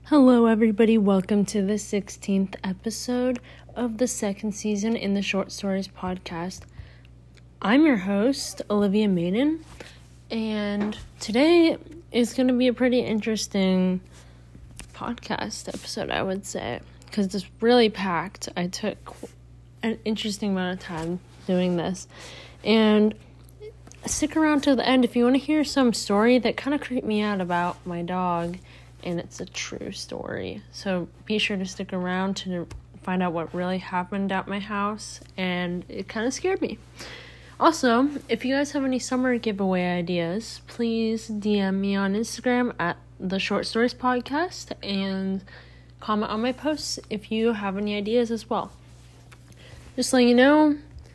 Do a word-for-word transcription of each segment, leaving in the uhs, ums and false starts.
Hello, everybody. Welcome to the sixteenth episode of the second season in the Short Stories podcast. I'm your host, Olivia Maiden, and today is going to be a pretty interesting podcast episode, I would say, because it's really packed. I took an interesting amount of time doing this, and stick around till the end if you want to hear some story that kind of creeped me out about my dog. And it's a true story. So be sure to stick around to find out what really happened at my house. And it kind of scared me. Also, if you guys have any summer giveaway ideas, please D M me on Instagram at the Short Stories Podcast and comment on my posts if you have any ideas as well. Just letting you know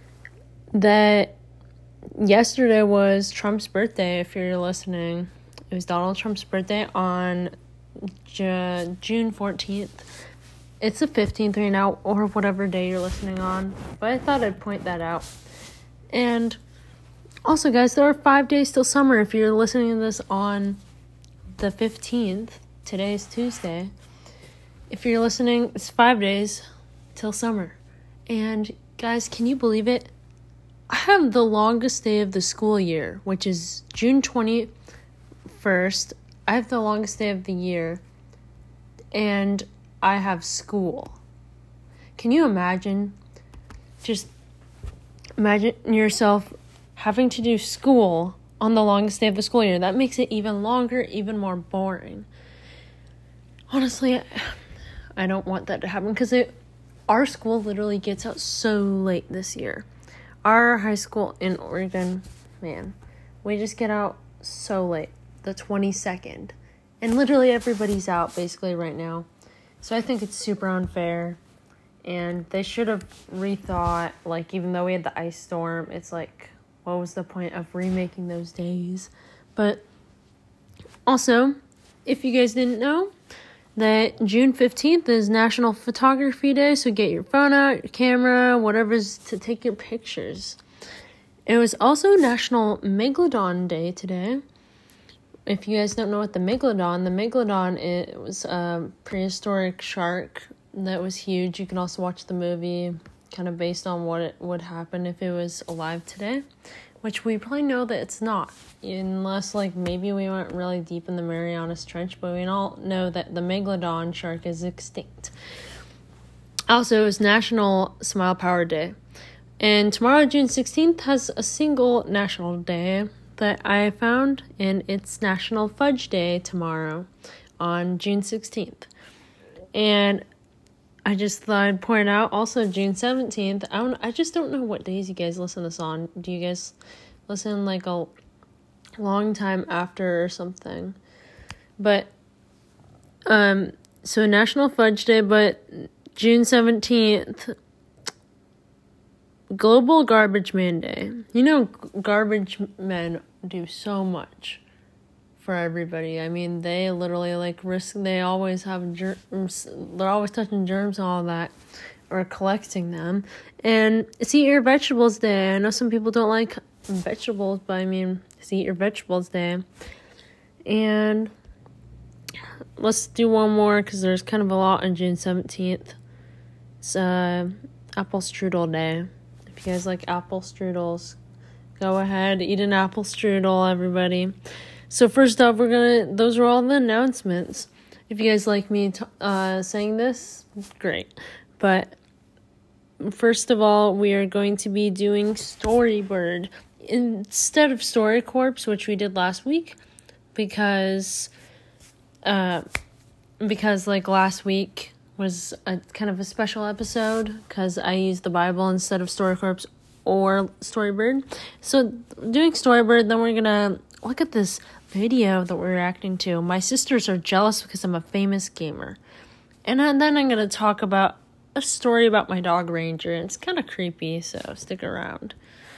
that yesterday was Trump's birthday, if you're listening. It was Donald Trump's birthday on June fourteenth. It's the fifteenth right now, or whatever day you're listening on, but I thought I'd point that out. And also, guys, there are five days till summer. If you're listening to this on the fifteenth, today's Tuesday, if you're listening, it's five days till summer. And guys, can you believe it? I have the longest day of the school year, which is June twenty-first. I have the longest day of the year, and I have school. Can you imagine? Just imagine yourself having to do school on the longest day of the school year. That makes it even longer, even more boring. Honestly, I don't want that to happen because it, our school literally gets out so late this year. Our high school in Oregon, man, we just get out so late. The twenty-second, and literally everybody's out basically right now, so I think it's super unfair, and they should have rethought, like, even though we had the ice storm, it's like, what was the point of remaking those days? But also, if you guys didn't know, that June fifteenth is National Photography Day, so get your phone out, your camera, whatever's to take your pictures. It was also National Megalodon Day today. If you guys don't know what the Megalodon, the Megalodon, it was a prehistoric shark that was huge. You can also watch the movie kind of based on what it would happen if it was alive today, which we probably know that it's not, unless, like, maybe we went really deep in the Marianas Trench, but we all know that the Megalodon shark is extinct. Also, it was National Smile Power Day. And tomorrow, June sixteenth, has a single national day that I found, and it's National Fudge Day tomorrow on June sixteenth. And I just thought I'd point out also June seventeenth. I don't I just don't know what days you guys listen to this on. Do you guys listen like a long time after or something? But um so National Fudge Day, but June seventeenth, Global Garbage Man Day. You know, garbage men do so much for everybody. I mean, they literally, like, risk, they always have germs, they're always touching germs and all that, or collecting them. And it's Eat Your Vegetables Day. I know some people don't like vegetables, but I mean, it's Eat Your Vegetables Day. And let's do one more, because there's kind of a lot on June seventeenth. It's uh, Apple Strudel Day. If you guys like apple strudels, go ahead, eat an apple strudel, everybody. So first off, we're gonna, those are all the announcements. If you guys like me t- uh, saying this, great. But first of all, we are going to be doing Storybird instead of Story Corps, which we did last week, because, uh, because like last week was a kind of a special episode because I used the Bible instead of Story Corps or Storybird. So doing Storybird, then we're gonna look at this video that we're reacting to. My sisters are jealous because I'm a famous gamer. And then I'm gonna talk about a story about my dog Ranger. It's kind of creepy, so stick around.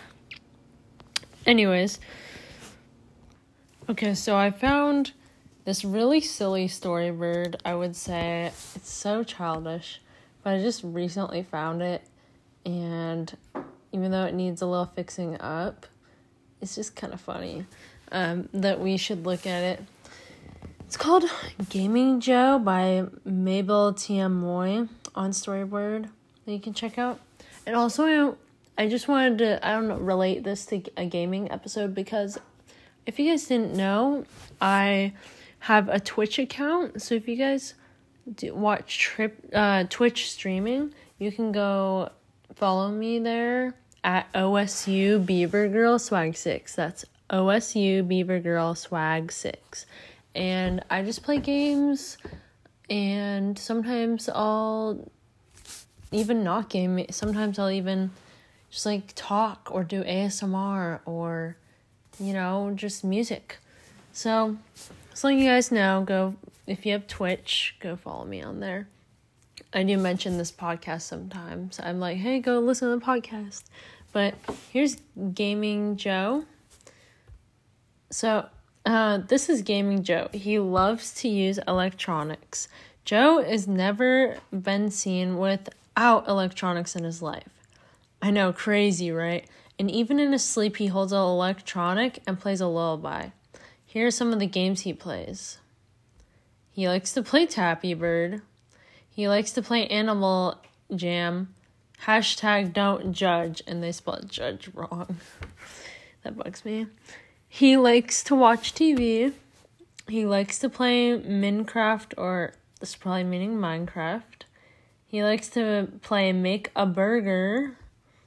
Anyways, okay, so I found this really silly Storybird, I would say. It's so childish, but I just recently found it, and even though it needs a little fixing up, it's just kind of funny um, that we should look at it. It's called Gaming Joe by Mabel T M Moy on Storyboard that you can check out. And also, I just wanted to, I don't know, relate this to a gaming episode because if you guys didn't know, I have a Twitch account. So if you guys do watch trip uh, Twitch streaming, you can go follow me there at O S U Beaver Girl Swag six. That's O S U Beaver Girl Swag six. And I just play games, and sometimes I'll even not game. Sometimes I'll even just like talk or do A S M R or, you know, just music. So, just letting you guys know, go, if you have Twitch, go follow me on there. I do mention this podcast sometimes. I'm like, hey, go listen to the podcast. But here's Gaming Joe. So, uh, this is Gaming Joe. He loves to use electronics. Joe has never been seen without electronics in his life. I know, crazy, right? And even in his sleep, he holds an electronic and plays a lullaby. Here are some of the games he plays. He likes to play Tappy Bird. He likes to play Animal Jam. Hashtag don't judge. And they spelled judge wrong. That bugs me. He likes to watch T V. He likes to play Minecraft, or this is probably meaning Minecraft. He likes to play Make a Burger.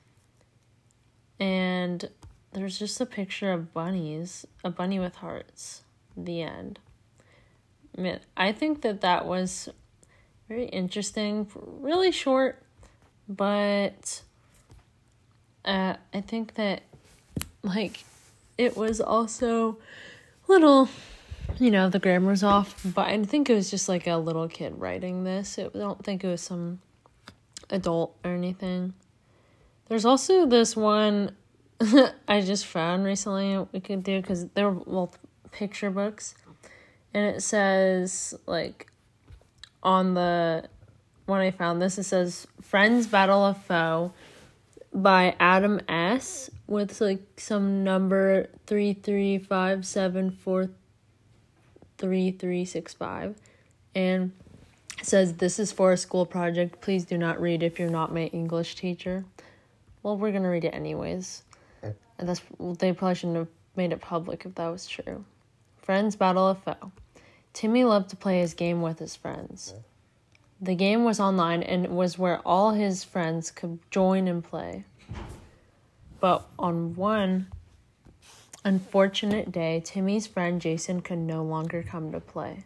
And there's just a picture of bunnies. A bunny with hearts. The end. I mean, I think that that was very interesting. Really short. But uh, I think that, like, it was also little, you know, the grammar's off, but I think it was just like a little kid writing this. I don't think it was some adult or anything. There's also this one I just found recently we could do, because they were both picture books, and it says, like, on the one I found this, it says Friends Battle of Foe by Adam S. with like some number three three five seven four three three six five, and it says, this is for a school project. Please do not read if you're not my English teacher. Well, we're gonna read it anyways. And that's, they probably shouldn't have made it public if that was true. Friends Battle of Foe. Timmy loved to play his game with his friends. The game was online and it was where all his friends could join and play. But on one unfortunate day, Timmy's friend Jason could no longer come to play.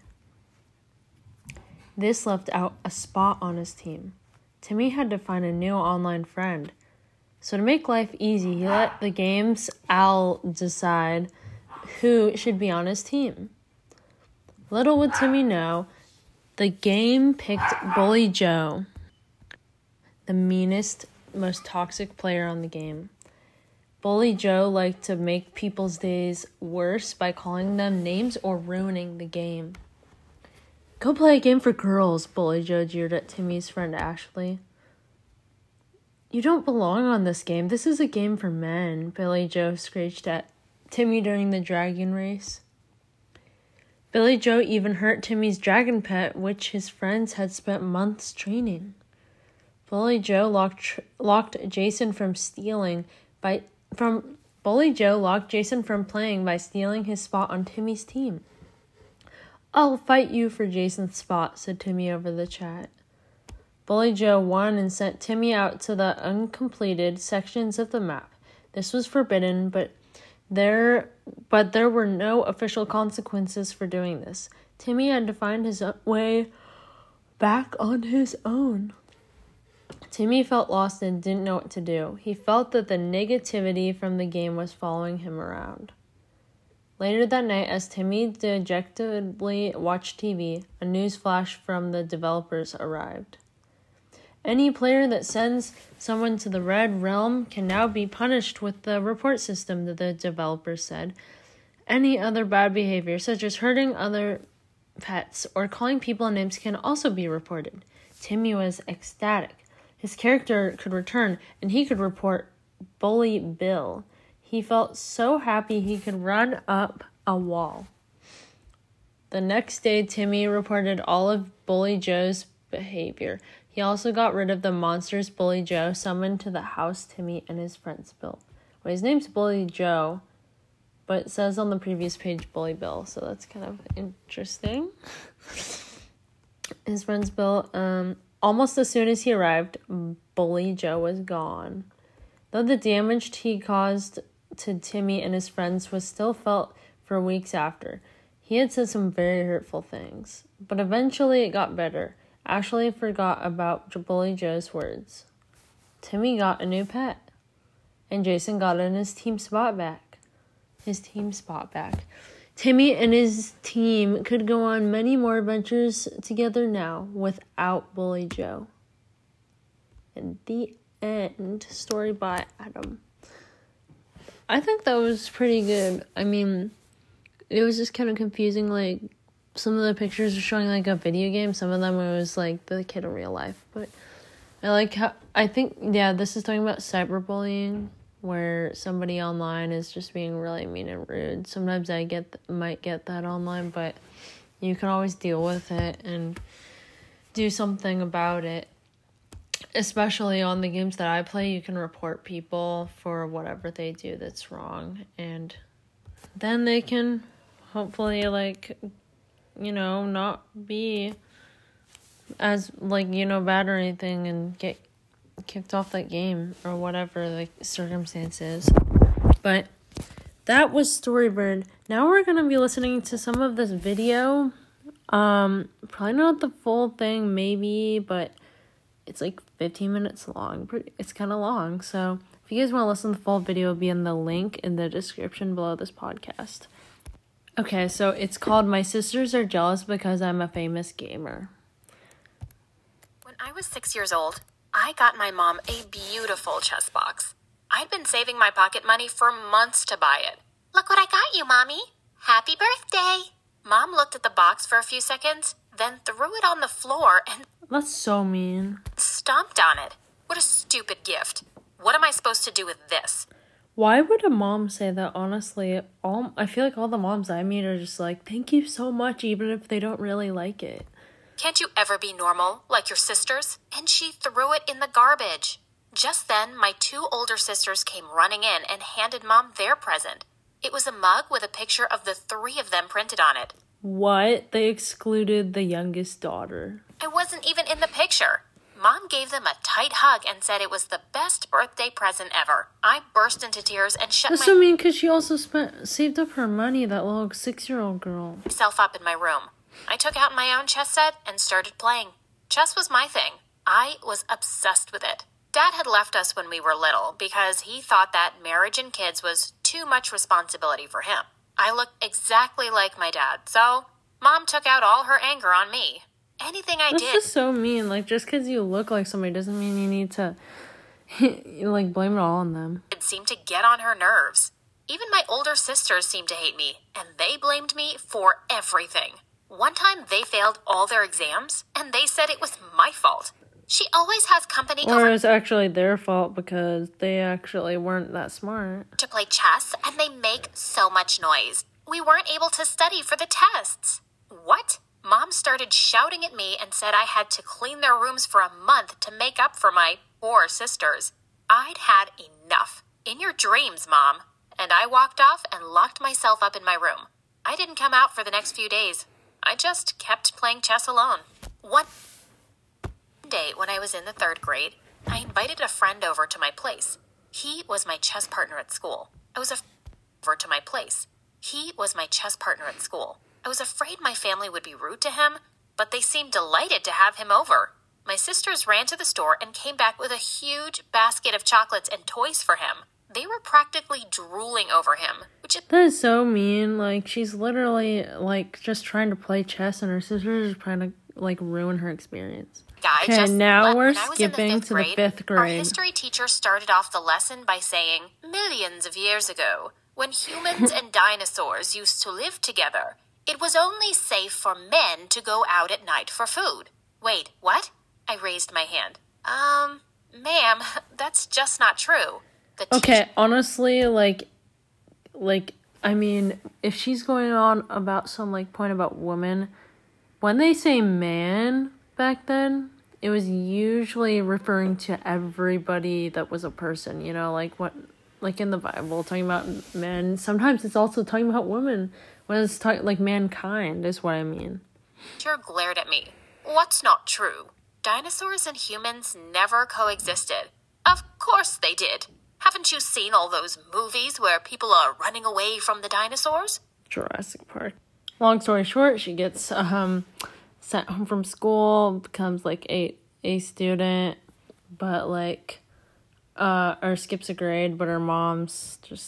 This left out a spot on his team. Timmy had to find a new online friend. So to make life easy, he let the game's owl decide who should be on his team. Little would Timmy know, the game picked Bully Joe, the meanest, most toxic player on the game. Bully Joe liked to make people's days worse by calling them names or ruining the game. Go play a game for girls, Bully Joe jeered at Timmy's friend Ashley. You don't belong on this game. This is a game for men, Billy Joe screeched at Timmy during the dragon race. Billy Joe even hurt Timmy's dragon pet, which his friends had spent months training. Bully Joe locked locked Jason from stealing by from Bully Joe locked Jason from playing by stealing his spot on Timmy's team. I'll fight you for Jason's spot, said Timmy over the chat. Bully Joe won and sent Timmy out to the uncompleted sections of the map. This was forbidden, but there but there were no official consequences for doing this. Timmy had to find his way back on his own. Timmy felt lost and didn't know what to do. He felt that the negativity from the game was following him around. Later that night, as Timmy dejectedly watched T V, a news flash from the developers arrived. Any player that sends someone to the Red Realm can now be punished with the report system, the developers said. Any other bad behavior, such as hurting other pets or calling people names, can also be reported. Timmy was ecstatic. His character could return, and he could report Bully Bill. He felt so happy he could run up a wall. The next day, Timmy reported all of Bully Joe's behavior. He also got rid of the monsters Bully Joe summoned to the house Timmy and his friends built. Well, his name's Bully Joe, but it says on the previous page Bully Bill, so that's kind of interesting. His friends built. Um, almost as soon as he arrived, Bully Joe was gone. Though the damage he caused to Timmy and his friends was still felt for weeks after, he had said some very hurtful things. But eventually it got better. Ashley forgot about Bully Joe's words. Timmy got a new pet. And Jason got in his team spot back. His team spot back. Timmy and his team could go on many more adventures together now without Bully Joe. And the end. Story by Adam. I think that was pretty good. I mean, it was just kind of confusing. Like, some of the pictures are showing like a video game. Some of them it was like the kid in real life. But I like how, I think, yeah, this is talking about cyberbullying, where somebody online is just being really mean and rude. Sometimes I get might get that online, but you can always deal with it and do something about it. Especially on the games that I play, you can report people for whatever they do that's wrong, and then they can hopefully, like, you know, not be as, like, you know, bad or anything and get kicked off that game or whatever the circumstance is. But that was Storybird. Now we're going to be listening to some of this video. Um, probably not the full thing, maybe, but it's like fifteen minutes long. It's kind of long. So if you guys want to listen to the full video, it'll be in the link in the description below this podcast. Okay, so it's called My Sisters Are Jealous Because I'm a Famous Gamer. When I was six years old, I got my mom a beautiful chess box. I'd been saving my pocket money for months to buy it. Look what I got you, Mommy. Happy birthday. Mom looked at the box for a few seconds, then threw it on the floor and That's so mean. stomped on it. What a stupid gift. What am I supposed to do with this? Why would a mom say that? Honestly, all I feel like all the moms I meet are just like, thank you so much, even if they don't really like it. Can't you ever be normal, like your sisters? And she threw it in the garbage. Just then, my two older sisters came running in and handed Mom their present. It was a mug with a picture of the three of them printed on it. What? They excluded the youngest daughter. I wasn't even in the picture. Mom gave them a tight hug and said it was the best birthday present ever. I burst into tears and shut That's my- so mean, because she also spent saved up her money, that little six-year-old girl. myself up in my room. I took out my own chess set and started playing. Chess was my thing. I was obsessed with it. Dad had left us when we were little because he thought that marriage and kids was too much responsibility for him. I looked exactly like my dad, so Mom took out all her anger on me. Anything I That's did just so mean. Like, just because you look like somebody doesn't mean you need to, you like, blame it all on them. seemed to get on her nerves. Even my older sisters seemed to hate me, and they blamed me for everything. One time they failed all their exams, and they said it was my fault. She always has company Or over it's actually their fault because they actually weren't that smart. to play chess, and they make so much noise. We weren't able to study for the tests. What? Mom started shouting at me and said I had to clean their rooms for a month to make up for my poor sisters. I'd had enough. In your dreams, Mom. And I walked off and locked myself up in my room. I didn't come out for the next few days. I just kept playing chess alone. One day, when I was in the third grade, I invited a friend over to my place. He was my chess partner at school. I was a over to my place. He was my chess partner at school. I was afraid my family would be rude to him, but they seemed delighted to have him over. My sisters ran to the store and came back with a huge basket of chocolates and toys for him. They were practically drooling over him, which is That is so mean. Like, she's literally, like, just trying to play chess and her sisters are trying to, like, ruin her experience. guy Okay, just now let- we're when I was in the skipping fifth to the grade, fifth Our grade. history teacher started off the lesson by saying, millions of years ago, when humans and dinosaurs used to live together, it was only safe for men to go out at night for food. Wait, what? I raised my hand. Um, ma'am, that's just not true. The teacher Okay, honestly, like, like, I mean, if she's going on about some, like, point about women, when they say man back then, it was usually referring to everybody that was a person, you know, like what, like in the Bible, talking about men. Sometimes it's also talking about women. When it's talking, like, mankind is what I mean. Teacher glared at me. What's not true? Dinosaurs and humans never coexisted. Of course they did. Haven't you seen all those movies where people are running away from the dinosaurs? Jurassic Park. Long story short, she gets um sent home from school, becomes like a a student, but like uh or skips a grade, but her mom's just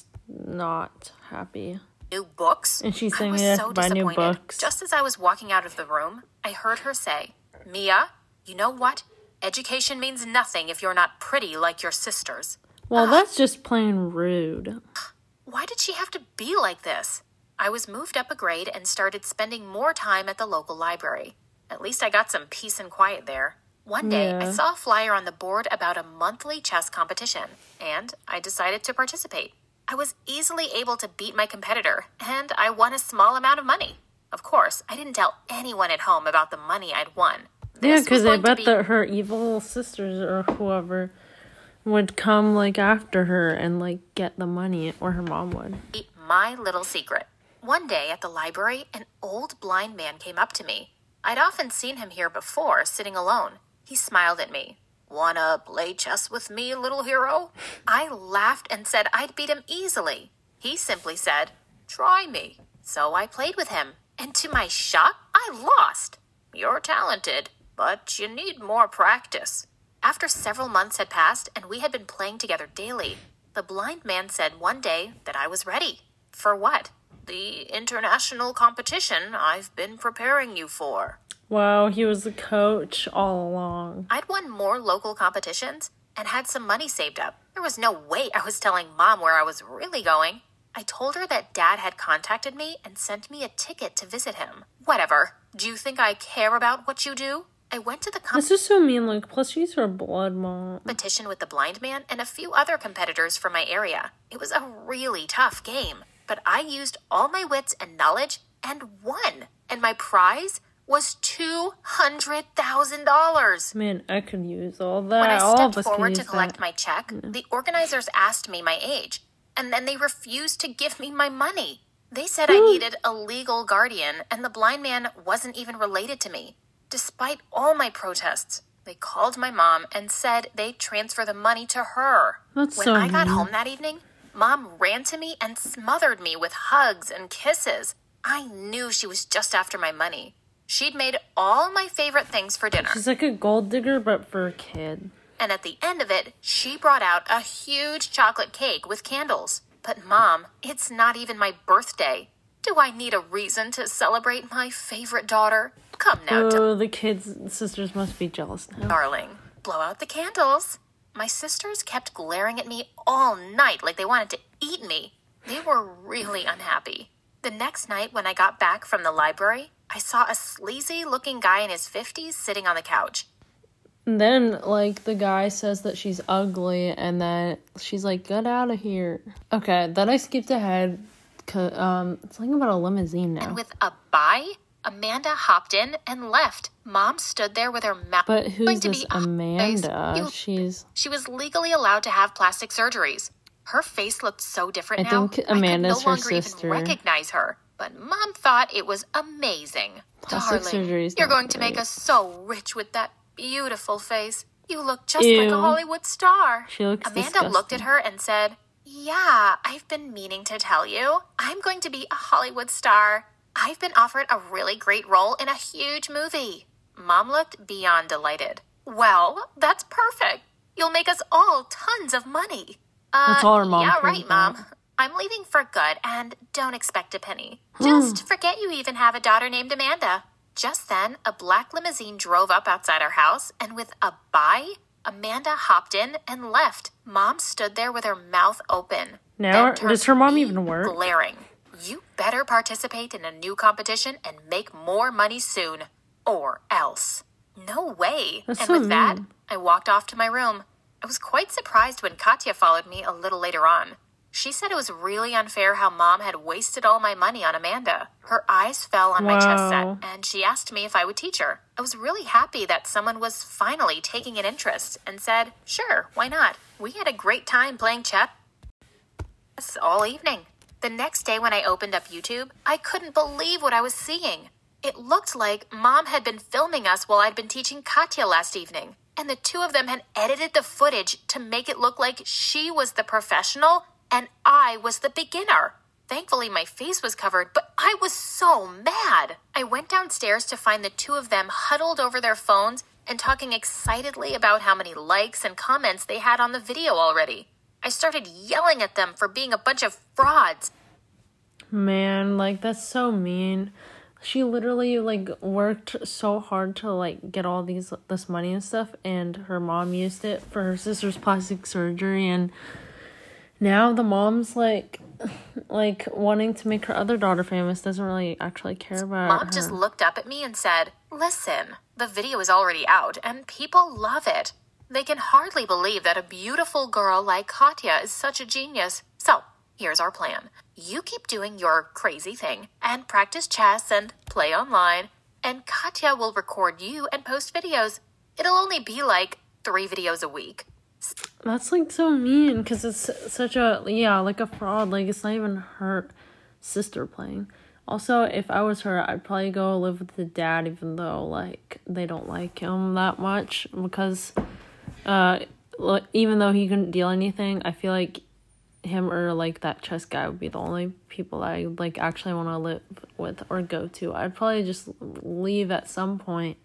not happy. New books? And she's I saying was they have so to buy new disappointed. books. Just as I was walking out of the room, I heard her say, Mia, you know what? Education means nothing if you're not pretty like your sisters. Well, that's just plain rude. Why did she have to be like this? I was moved up a grade and started spending more time at the local library. At least I got some peace and quiet there. One day, Yeah. I saw a flyer on the board about a monthly chess competition, and I decided to participate. I was easily able to beat my competitor, and I won a small amount of money. Of course, I didn't tell anyone at home about the money I'd won. Yeah, This because was I going to bet be- that her evil sisters or whoever would come, like, after her and, like, get the money, or her mom would. My little secret. One day at the library, an old blind man came up to me. I'd often seen him here before, sitting alone. He smiled at me. Wanna play chess with me, little hero? I laughed and said I'd beat him easily. He simply said, try me. So I played with him, and to my shock, I lost. You're talented, but you need more practice. After several months had passed and we had been playing together daily, the blind man said one day that I was ready. For what? The international competition I've been preparing you for. Wow, he was the coach all along. I'd won more local competitions and had some money saved up. There was no way I was telling Mom where I was really going. I told her that Dad had contacted me and sent me a ticket to visit him. Whatever. Do you think I care about what you do? I went to the This is so mean, like, plus she's her blood mom. competition with the blind man and a few other competitors from my area. It was a really tough game, but I used all my wits and knowledge and won. And my prize was two hundred thousand dollars. Man, I could use all that. When I all of stepped us could forward use to collect that. my check, the organizers asked me my age, and then they refused to give me my money. They said I needed a legal guardian, and the blind man wasn't even related to me. Despite all my protests, they called my mom and said they'd transfer the money to her. That's when so I got mean. home that evening, Mom ran to me and smothered me with hugs and kisses. I knew she was just after my money. She'd made all my favorite things for dinner. She's like a gold digger, but for a kid. And at the end of it, she brought out a huge chocolate cake with candles. But Mom, it's not even my birthday. Do I need a reason to celebrate my favorite daughter? Come now, Oh, the kids' sisters must be jealous now. darling. Blow out the candles. My sisters kept glaring at me all night like they wanted to eat me. They were really unhappy. The next night when I got back from the library, I saw a sleazy-looking guy in his fifties sitting on the couch. And then, like, the guy says that she's ugly, and then she's like, get out of here. Okay, then I skipped ahead. Cause, um, it's something about a limousine now. And with a bye, Amanda hopped in and left. Mom stood there with her mouth But who's going to this be a Amanda? face. You- She's... She was legally allowed to have plastic surgeries. Her face looked so different I now. think I Amanda's could her no longer sister. even recognize her. But Mom thought it was amazing. Plastic Darling, surgery's you're not going to make great. us so rich with that beautiful face. You look just like Ew. a Hollywood star. She looks Amanda disgusting. looked at her and said, yeah, I've been meaning to tell you. I'm going to be a Hollywood star. I've been offered a really great role in a huge movie. Mom looked beyond delighted. Well, that's perfect. You'll make us all tons of money. Uh, That's all her mom Yeah, cared right, about. Mom. I'm leaving for good and don't expect a penny. Just forget you even have a daughter named Amanda. Just then, a black limousine drove up outside our house, and with a bye, Amanda hopped in and left. Mom stood there with her mouth open. Now, then turned does her to mom me, even work? Glaring. You better participate in a new competition and make more money soon. Or else. No way. That's and so with that, mean. I walked off to my room. I was quite surprised when Katya followed me a little later on. She said it was really unfair how Mom had wasted all my money on Amanda. Her eyes fell on my chess Wow. set, and she asked me if I would teach her. I was really happy that someone was finally taking an interest and said, sure, why not? We had a great time playing chess all evening. The next day when I opened up YouTube, I couldn't believe what I was seeing. It looked like Mom had been filming us while I'd been teaching Katya last evening, and the two of them had edited the footage to make it look like she was the professional and I was the beginner. Thankfully, my face was covered, but I was so mad. I went downstairs to find the two of them huddled over their phones and talking excitedly about how many likes and comments they had on the video already. I started yelling at them for being a bunch of frauds. Man, like, that's so mean. She literally, like, worked so hard to, like, get all these this money and stuff, and her mom used it for her sister's plastic surgery, and now the mom's, like, like, wanting to make her other daughter famous, doesn't really actually care about Mom her. just looked up at me and said, listen, the video is already out, and people love it. They can hardly believe that a beautiful girl like Katya is such a genius. So, here's our plan. You keep doing your crazy thing and practice chess and play online, and Katya will record you and post videos. It'll only be like three videos a week. That's, like, so mean, because it's such a, yeah, like a fraud. Like, it's not even her sister playing. Also, if I was her, I'd probably go live with the dad, even though, like, they don't like him that much, because, uh, like, even though he couldn't deal anything, I feel like him or, like, that chess guy would be the only people that I, like, actually want to live with or go to. I'd probably just leave at some point.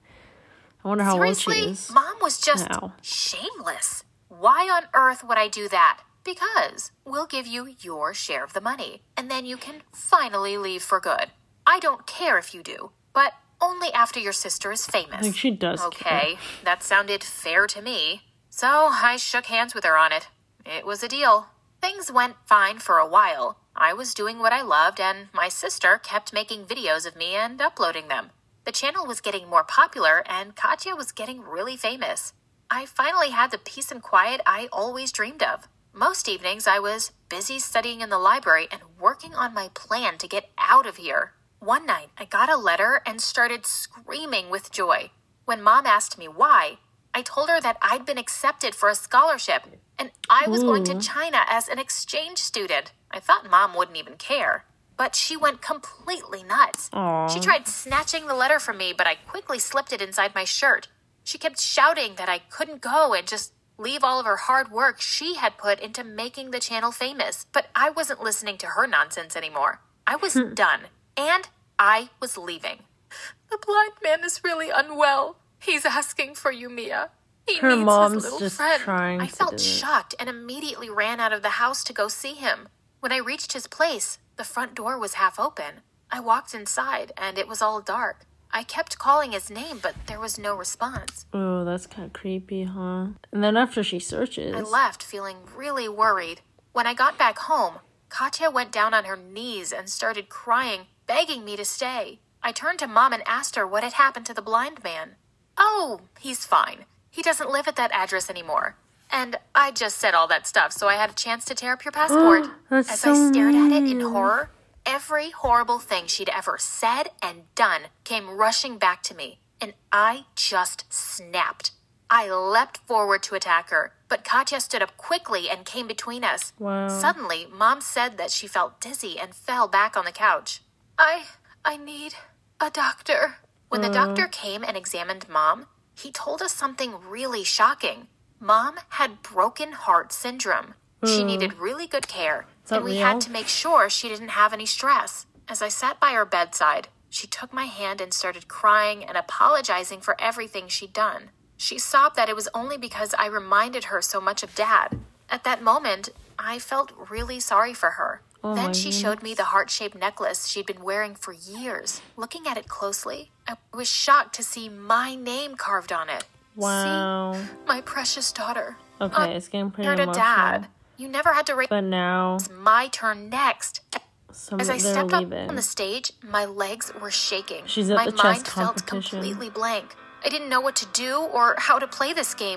I wonder how Seriously? old she is. Mom was just now. shameless. Why on earth would I do that? Because we'll give you your share of the money, and then you can finally leave for good. I don't care if you do, but only after your sister is famous. I think she does Okay, that sounded fair to me. So I shook hands with her on it. It was a deal. Things went fine for a while. I was doing what I loved, and my sister kept making videos of me and uploading them. The channel was getting more popular, and Katya was getting really famous. I finally had the peace and quiet I always dreamed of. Most evenings, I was busy studying in the library and working on my plan to get out of here. One night, I got a letter and started screaming with joy. When Mom asked me why, I told her that I'd been accepted for a scholarship, and I was going to China as an exchange student. I thought Mom wouldn't even care. But she went completely nuts. Aww. She tried snatching the letter from me, but I quickly slipped it inside my shirt. She kept shouting that I couldn't go and just leave all of her hard work she had put into making the channel famous. But I wasn't listening to her nonsense anymore. I was done, and I was leaving. The blind man is really unwell. He's asking for you, Mia. He Her needs mom's his little just friend. trying I to felt do it. shocked and immediately ran out of the house to go see him. When I reached his place, the front door was half open. I walked inside, and it was all dark. I kept calling his name, but there was no response. Oh, that's kind of creepy, huh? And then after she searches... I left feeling really worried. When I got back home, Katya went down on her knees and started crying, begging me to stay. I turned to Mom and asked her what had happened to the blind man. Oh, he's fine. He doesn't live at that address anymore. And I just said all that stuff, so I had a chance to tear up your passport. That's As so I stared at it in mean. horror, every horrible thing she'd ever said and done came rushing back to me, and I just snapped. I leapt forward to attack her, but Katya stood up quickly and came between us. Wow. Suddenly, Mom said that she felt dizzy and fell back on the couch. I, I need a doctor. When the doctor came and examined Mom, he told us something really shocking. Mom had broken heart syndrome. She needed really good care, that and we real? had to make sure she didn't have any stress. As I sat by her bedside, she took my hand and started crying and apologizing for everything she'd done. She sobbed that it was only because I reminded her so much of Dad. At that moment, I felt really sorry for her. Oh then my she showed me the heart-shaped necklace she'd been wearing for years. Looking at it closely, I was shocked to see my name carved on it. Wow. See, my precious daughter. Okay, it's getting pretty You're to emotional. Dad. You never had to raise. But now, It's my turn next. some As I they're stepped leaving. up on the stage, my legs were shaking. She's at my the chess mind felt competition. completely blank. I didn't know what to do or how to play this game.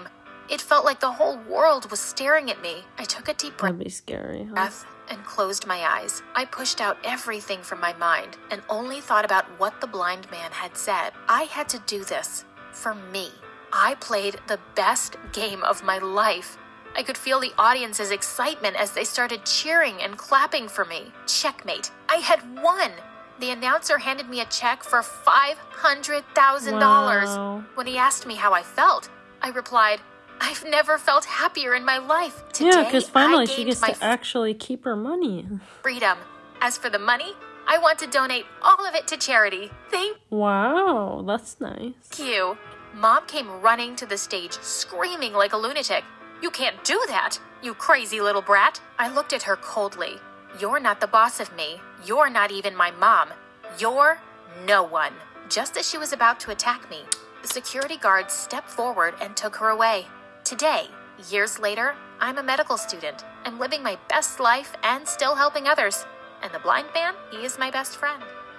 It felt like the whole world was staring at me. I took a deep breath. That'd be scary, huh? breath and closed my eyes. I pushed out everything from my mind and only thought about what the blind man had said. I had to do this for me. I played the best game of my life. I could feel the audience's excitement as they started cheering and clapping for me. Checkmate. I had won. The announcer handed me a check for five hundred thousand dollars. Wow. When he asked me how I felt, I replied, I've never felt happier in my life. Today, Yeah, because finally I she gained gets my to actually keep her money. freedom. As for the money, I want to donate all of it to charity. Thank Wow, that's nice. you. Mom came running to the stage, screaming like a lunatic. You can't do that, you crazy little brat. I looked at her coldly. You're not the boss of me. You're not even my mom. You're no one. Just as she was about to attack me, the security guard stepped forward and took her away. Today, years later, I'm a medical student. I'm living my best life and still helping others. And the blind man, he is my best friend.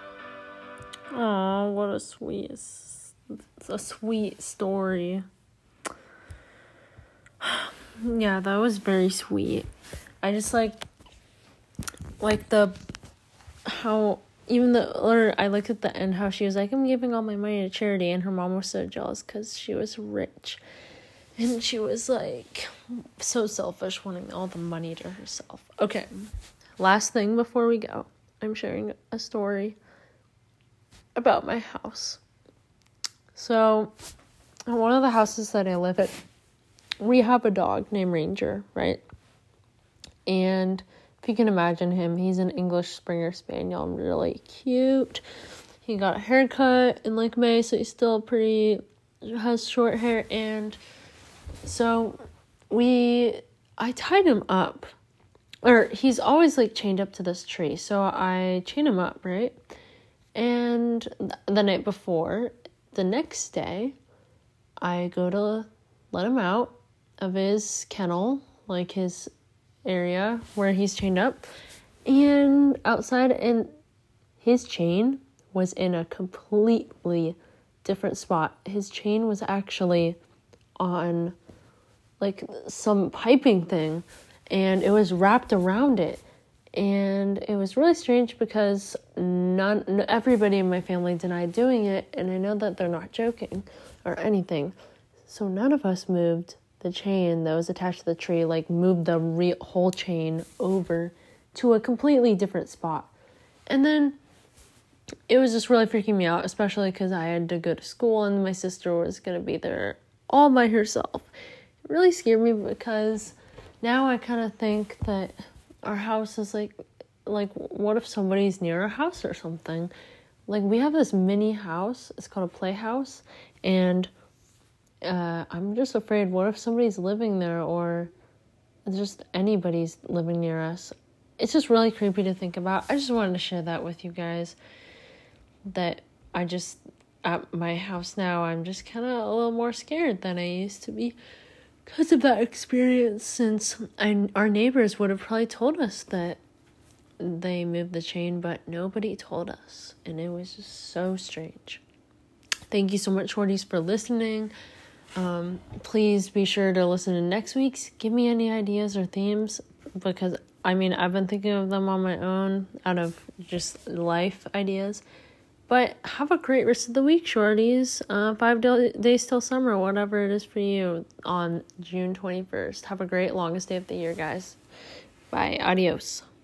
Oh, what a sweet, it's a sweet story. Yeah, that was very sweet. I just like, like the, how, even the, or I looked at the end, how she was like, I'm giving all my money to charity, and her mom was so jealous because she was rich. And she was like, so selfish, wanting all the money to herself. Okay, last thing before we go, I'm sharing a story about my house. So, in one of the houses that I live at, we have a dog named Ranger, right? And if you can imagine him, he's an English Springer Spaniel, really cute. He got a haircut in like May, so he's still pretty, has short hair. And so we, I tied him up, or he's always like chained up to this tree. So I chain him up, right? And th- the night before, the next day, I go to let him out of his kennel, like his area where he's chained up, and outside, and his chain was in a completely different spot. His chain was actually on like some piping thing, and it was wrapped around it. And it was really strange because none, everybody in my family denied doing it, and I know that they're not joking or anything. So none of us moved the chain that was attached to the tree, like moved the re- whole chain over to a completely different spot. And then it was just really freaking me out, especially because I had to go to school and my sister was going to be there all by herself. It really scared me because now I kind of think that our house is like, like, what if somebody's near our house or something? Like, we have this mini house. It's called a playhouse. And uh, I'm just afraid, what if somebody's living there, or just anybody's living near us? It's just really creepy to think about. I just wanted to share that with you guys. That I just, at my house now, I'm just kind of a little more scared than I used to be because of that experience, since I, our neighbors would have probably told us that they moved the chain, but nobody told us, and it was just so strange. Thank you so much, Shorties, for listening. Um, please be sure to listen to next week's. Give me any ideas or themes, because, I mean, I've been thinking of them on my own out of just life ideas. But have a great rest of the week, Shorties. Uh, five do- days till summer, whatever it is for you, on June twenty-first. Have a great longest day of the year, guys. Bye. Adios.